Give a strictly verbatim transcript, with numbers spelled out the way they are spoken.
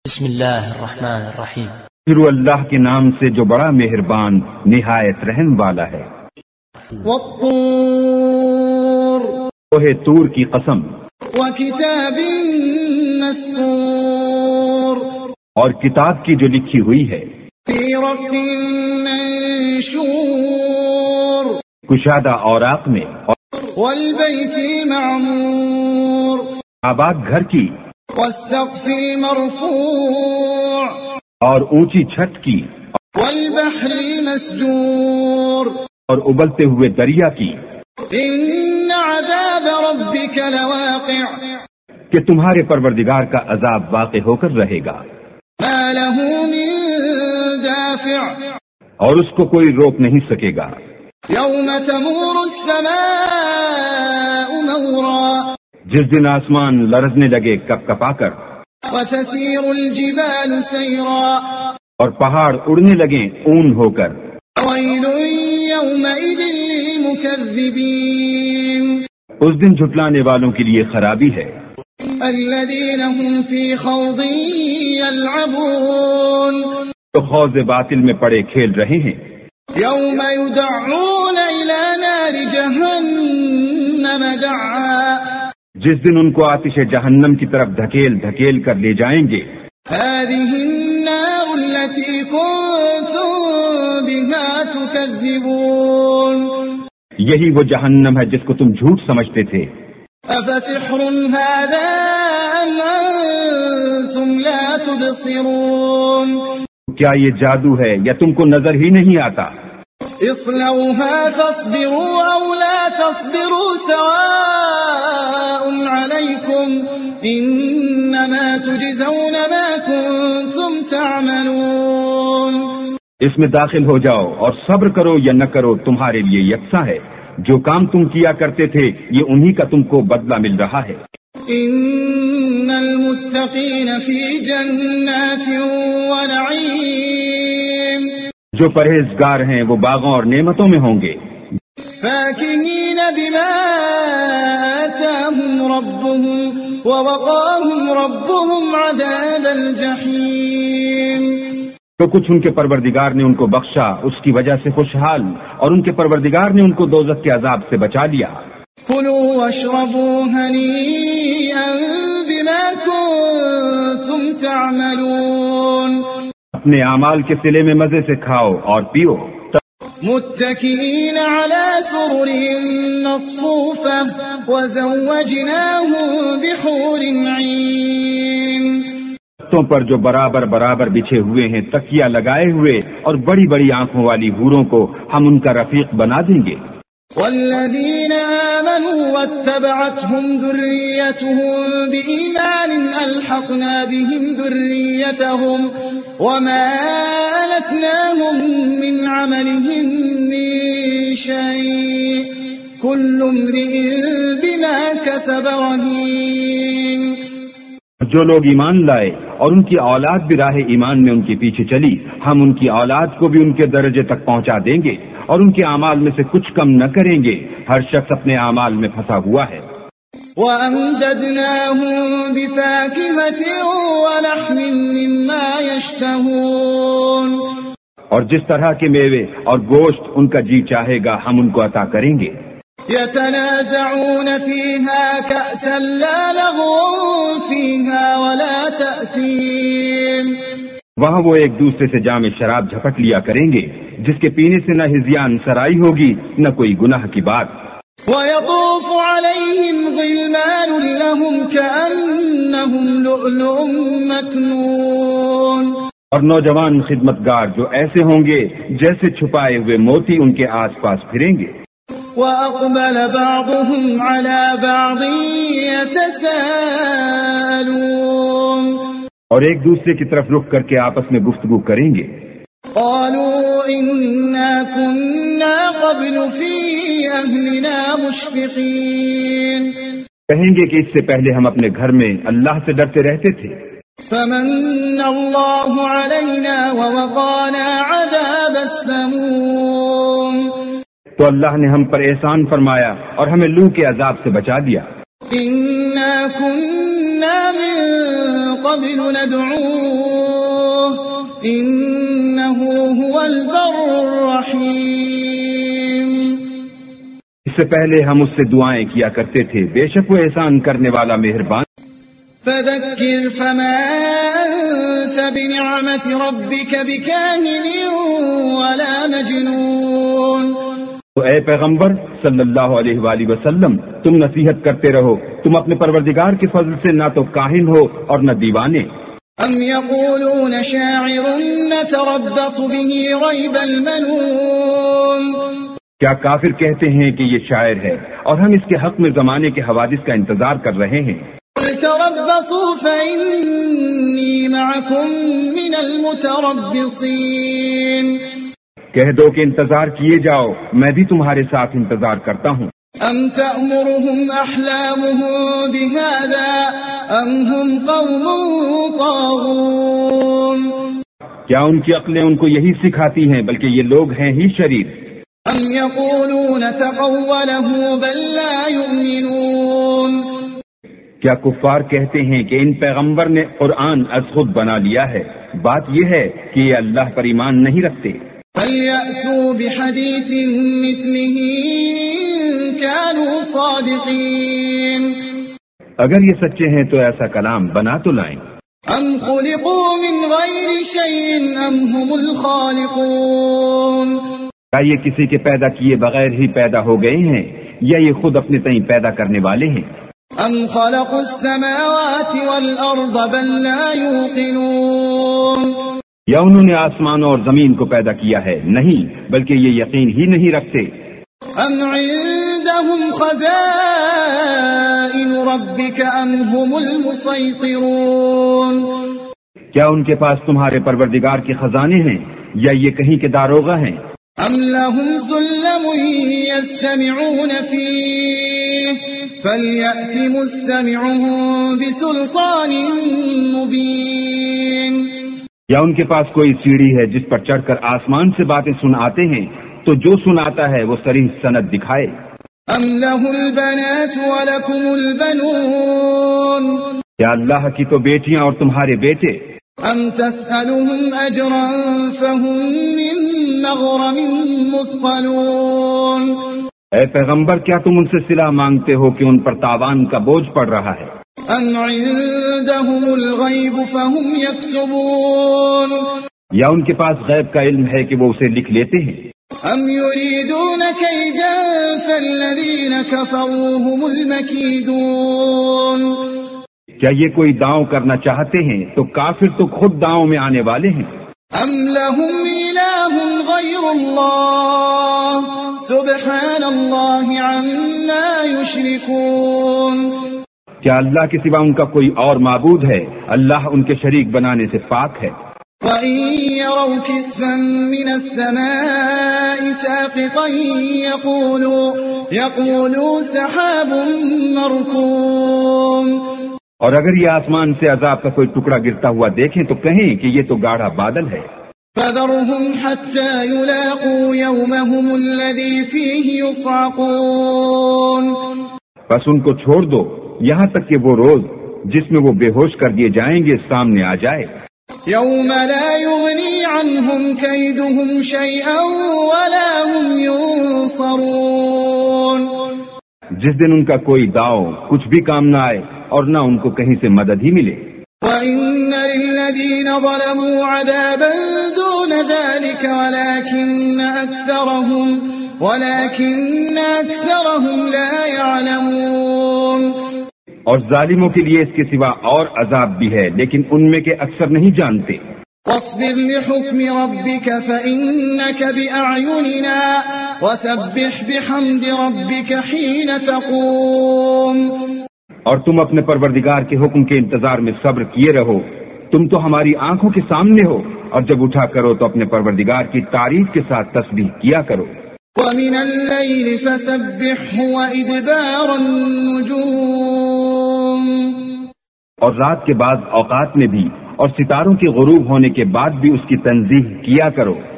بسم اللہ الرحمن الرحیم۔ پھر وہ اللہ کے نام سے جو بڑا مہربان نہایت رحم والا ہے۔ والطور کوہ طور کی قسم، وکتاب مسطور اور کتاب کی جو لکھی ہوئی ہے، فی رق منشور کشادہ اوراق میں، والبیت المعمور آباد گھر کی، والسقف المرفوع اور اونچی چھت کی، والبحر المسجور اور ابلتے ہوئے دریا کی، ان عذاب ربک لواقع کہ تمہارے پروردگار کا عذاب واقع ہو کر رہے گا، ما له من دافع اور اس کو کوئی روک نہیں سکے گا۔ یوم تمور السماء مورا جس دن آسمان لرزنے لگے کپ کپا کر، وتسير الجبال سيرا اور پہاڑ اڑنے لگیں اون ہو کر، ويل يومئذ للمكذبين اس دن جھٹلانے والوں کے لیے خرابی ہے، الذين هم في خوض يلعبون تو خوض باطل میں پڑے کھیل رہے ہیں۔ يوم يدعون إلى نار جهنم دعا جس دن ان کو آتش جہنم کی طرف دھکیل دھکیل کر لے جائیں گے۔ هذه النار التي كنتم بها تكذبون یہی وہ جہنم ہے جس کو تم جھوٹ سمجھتے تھے۔ أفسحر هذا أم أنتم لا تبصرون کیا یہ جادو ہے یا تم کو نظر ہی نہیں آتا؟ اصلوها فاصبروا أو لا تصبروا سواء عليكم إنما تجزون ما كنتم تعملون اس میں داخل ہو جاؤ اور صبر کرو یا نہ کرو، تمہارے لیے یکساں ہے، جو کام تم کیا کرتے تھے یہ انہی کا تم کو بدلہ مل رہا ہے۔ ان المتقین فی جنات ونعیم جو پرہیزگار ہیں وہ باغوں اور نعمتوں میں ہوں گے، فاکہین بما آتاہم ربهم ووقاہم ربهم عذاب الجحیم تو کچھ ان کے پروردگار نے ان کو بخشا، اس کی وجہ سے خوشحال، اور ان کے پروردگار نے ان کو دوزخ کے عذاب سے بچا لیا۔ کلوا واشربوا ہنیئا بما کنتم تعملون اپنے اعمال کے صلے میں مزے سے کھاؤ اور پیو، متکئین علی سرر مصفوفہ وزوجناہم بحور عین توں پر جو برابر برابر بچھے ہوئے ہیں، تکیہ لگائے ہوئے اور بڑی بڑی آنکھوں والی حوروں کو ہم ان کا رفیق بنا دیں گے۔ والذین آمنوا واتبعتهم ذریتهم بإیمان الحقنا بهم ذریتهم وما ألتناهم من عملهم من شيء كل امرئ بما كسب رهين جو لوگ ایمان لائے اور ان کی اولاد بھی راہ ایمان میں ان کے پیچھے چلی، ہم ان کی اولاد کو بھی ان کے درجے تک پہنچا دیں گے اور ان کے اعمال میں سے کچھ کم نہ کریں گے۔ ہر شخص اپنے اعمال میں پھنسا ہوا ہے۔ وَأَمْدَدْنَاهُمْ بِفَاكِهَةٍ وَلَحْمٍ مِّمَّا يَشْتَهُونَ اور جس طرح کے میوے اور گوشت ان کا جی چاہے گا ہم ان کو عطا کریں گے۔ يَتَنَازَعُونَ فِيهَا كَأْسًا لَّا لَغْوٌ فِيهَا وَلَا تَأْثِيمٌ وہاں وہ ایک دوسرے سے جام شراب جھپٹ لیا کریں گے، جس کے پینے سے نہ ہذیان سرائی ہوگی نہ کوئی گناہ کی بات۔ وَيَطُوفُ عَلَيْهِمْ غِلْمَانٌ لَّهُمْ كَأَنَّهُمْ لُؤْلُؤٌ مَّكْنُونٌ اور نوجوان خدمتگار جو ایسے ہوں گے جیسے چھپائے ہوئے موتی ان کے آس پاس پھریں گے۔ وَأَقْبَلَ بَعْضُهُمْ عَلَى بَعْضٍ يَتَسَاءَلُونَ اور ایک دوسرے کی طرف رخ کر کے آپس میں گفتگو کریں گے۔ قالوا إنا كنا قبل في أهلنا مشفقين کہیں گے کہ اس سے پہلے ہم اپنے گھر میں اللہ سے ڈرتے رہتے تھے۔ فمن الله علينا ووقانا عذاب السموم تو اللہ نے ہم پر احسان فرمایا اور ہمیں لو کے عذاب سے بچا دیا۔ إنا كنا من قبل ندعوه إنه هو البر الرحيم. اس سے پہلے ہم اس سے دعائیں کیا کرتے تھے، بے شک وہ احسان کرنے والا مہربان. فذكر فما أنت بنعمة ربك بكاهن ولا مجنون. تو اے پیغمبر صلی اللہ علیہ وآلہ وسلم، تم نصیحت کرتے رہو، تم اپنے پروردگار کے فضل سے نہ تو کاہن ہو اور نہ دیوانے. ام يقولون شاعر نتربص به ريب المنون. کیا کافر کہتے ہیں کہ یہ شاعر ہے اور ہم اس کے حق میں زمانے کے حوادث کا انتظار کر رہے ہیں. تربصوا فإني معكم من المتربصين. کہہ دو کہ انتظار کیے جاؤ، میں بھی تمہارے ساتھ انتظار کرتا ہوں. ام تأمرهم احلامهم بهذا ام هم قوم طاغون. کیا ان کی عقلیں ان کو یہی سکھاتی ہیں، بلکہ یہ لوگ ہیں ہی شریر. ام يقولون تقوله بل لا يؤمنون. کیا کفار کہتے ہیں کہ ان پیغمبر نے قرآن از خود بنا لیا ہے؟ بات یہ ہے کہ یہ اللہ پر ایمان نہیں رکھتے. فَلْيَأْتُوا بِحَدِيثٍ مِثْلِهِ إِن كَانُوا صَادِقِينَ. اگر یہ سچے ہیں تو ایسا کلام بنا تو لائیں. أَمْ خُلِقُوا مِنْ غَيْرِ شَيْءٍ أَمْ هُمُ الْخَالِقُونَ. کیا یہ کسی کے پیدا کیے بغیر ہی پیدا ہو گئے ہیں یا یہ خود اپنے تئیں پیدا کرنے والے ہیں؟ أَمْ خَلَقُوا السَّمَاوَاتِ وَالْأَرْضَ بَل لَّا يُوقِنُونَ. یا انہوں نے آسمانوں اور زمین کو پیدا کیا ہے؟ نہیں، بلکہ یہ یقین ہی نہیں رکھتے. ام عندهم خزائن ربك ام هم المسيطرون. کیا ان کے پاس تمہارے پروردگار کے خزانے ہیں یا یہ کہیں کے داروغہ ہیں؟ ام لهم سلم يستمعون فيه فليأت مستمعهم بسلطان مبين. یا ان کے پاس کوئی سیڑھی ہے جس پر چڑھ کر آسمان سے باتیں سن آتے ہیں، تو جو سناتا ہے وہ صریح سند دکھائے. ام له البنات ولكم البنون. یا اللہ کی تو بیٹیاں اور تمہارے بیٹے. ام تسألهم اجرا فهم من مغرم مثقلون. اے پیغمبر، کیا تم ان سے صلہ مانگتے ہو کہ ان پر تاوان کا بوجھ پڑ رہا ہے؟ ام عندهم الغیب فهم یکتبون. یا ان کے پاس غیب کا علم ہے کہ وہ اسے لکھ لیتے ہیں؟ ام یریدون کیدا فالذین کفروا هم المکیدون. کیا یہ کوئی داؤں کرنا چاہتے ہیں تو کافر تو خود داؤں میں آنے والے ہیں. ام لهم الہ غیر اللہ سبحان اللہ عما یشرکون. کیا اللہ کے سوا ان کا کوئی اور معبود ہے؟ اللہ ان کے شریک بنانے سے پاک ہے. وَإِن يَرَوْا كِسْفًا مِّنَ السَّمَاءِ سَاقِطًا يَقُولُوا يَقُولُوا سَحَابٌ مَّرْكُومٌ. اور اگر یہ آسمان سے عذاب کا کوئی ٹکڑا گرتا ہوا دیکھیں تو کہیں کہ یہ تو گاڑھا بادل ہے. فَذَرْهُمْ حَتَّى يُلَاقُوا يَوْمَهُمُ الَّذِي فِيهِ يُصْعَقُونَ. بس ان کو چھوڑ دو یہاں تک کہ وہ روز جس میں وہ بے ہوش کر دیے جائیں گے سامنے آ جائے. يَوْمَ لَا يُغْنِي عَنْهُمْ كَيْدُهُمْ شَيْئًا وَلَا هُمْ يُنصَرُونَ. جس دن ان کا کوئی داؤ کچھ بھی کام نہ آئے اور نہ ان کو کہیں سے مدد ہی ملے. وَإِنَّ لِلَّذِينَ ظَلَمُوا عَذَابًا دُونَ ذَلِكَ وَلَكِنَّ أَكْثَرَهُمْ وَلَكِنَّ أَكْثَرَهُمْ لَا يَعْلَمُونَ. اور ظالموں کے لیے اس کے سوا اور عذاب بھی ہے لیکن ان میں کے اکثر نہیں جانتے. وَاصْبِرْ لِحُكْمِ رَبِّكَ فَإِنَّكَ بِأَعْيُنِنَا وَسَبِّحْ بِحَمْدِ رَبِّكَ حِينَ تَقُومُ. اور تم اپنے پروردگار کے حکم کے انتظار میں صبر کیے رہو، تم تو ہماری آنکھوں کے سامنے ہو، اور جب اٹھا کرو تو اپنے پروردگار کی تعریف کے ساتھ تسبیح کیا کرو. وَمِنَ اللَّيْلِ فَسَبِّحْهُ وَإِدْبَارَ النُّجُومِ. اور رات کے بعد اوقات میں بھی اور ستاروں کے غروب ہونے کے بعد بھی اس کی تنزیہ کیا کرو.